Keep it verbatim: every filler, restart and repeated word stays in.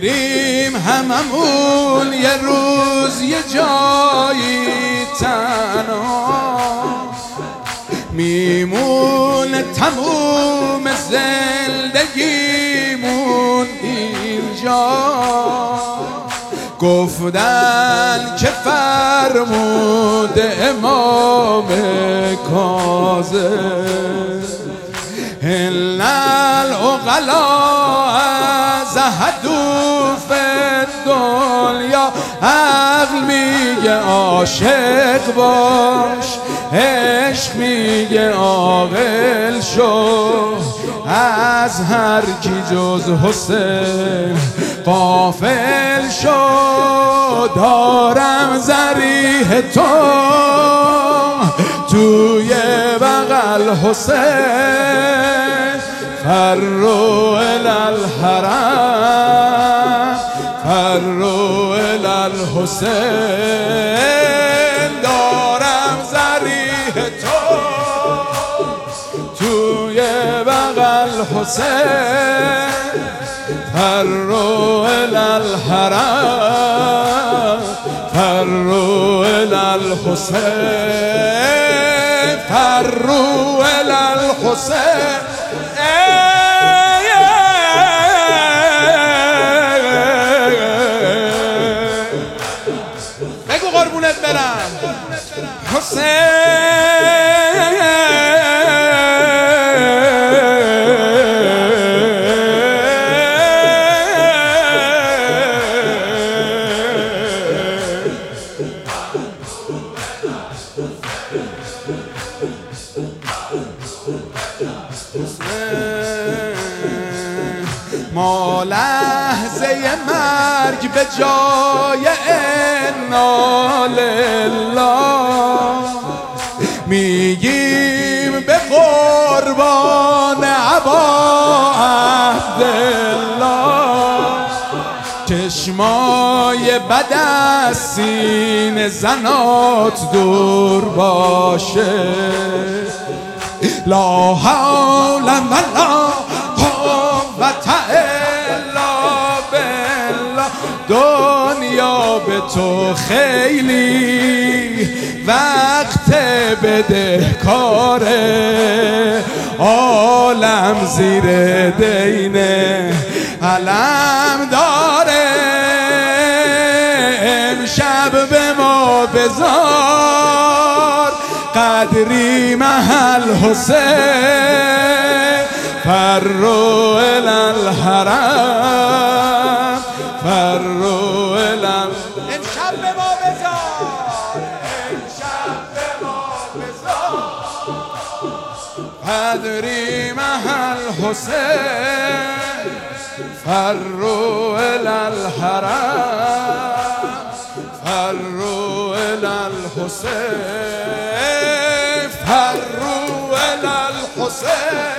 میریم هممون یه روز یه جایی تنها، میمونه تموم زندگیمون اینجا. گفتن که فرمود امام کاظم ان العقلا زهدوا فی الدنیا، عقل میگه عاشق باش، عشق میگه عاقل شو، از هر کی جز حسین غافل شو. دارم ضریح تو توی بغل حسین، فروا الی الحرم، فروا الی الحسین. دارم ضریح تو توی بغل حسین، فروا الی الحرم، فروا الی الحسین، فروا الی الحسین. بگو قربونت برم حسین. ما لحظه مرگ به جای انا لله میگیم به قربان ابا عبدالله. چشمای بد از سینه زنات دور باشه، لا حول ولا قوة الا بالله. دنیا به تو خیلی وقت بدهکاره، عالم زیر دینه علم داره. امشب به ما بذار قدری محل حسین، فروا الی الحرم، فروا الی. امشب به ما بذار، امشب به ما بذار قدری محل حسین، فروا الی الحرم، فروا الی الحسین، فروا الی الحسین.